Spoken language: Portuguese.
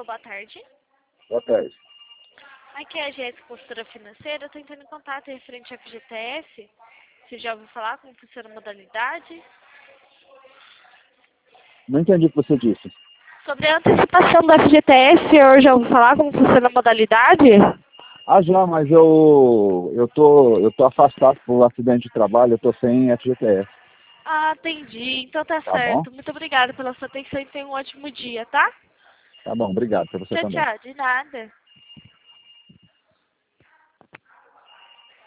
boa tarde. Boa tarde. Aqui é a Jéssica, consultora financeira. Eu tô entrando em contato referente ao FGTS. Você já ouviu falar como funciona a modalidade? Não entendi o que você disse. Sobre a antecipação do FGTS, eu já ouviu falar como funciona a modalidade? Ah, já, mas eu tô afastado por um acidente de trabalho, eu tô sem FGTS, Ah, entendi. Então tá tá bom? certo. Muito obrigada pela sua atenção e tenha um ótimo dia, tá? Tá bom, obrigado, pra você Tchau, também. tchau. De nada.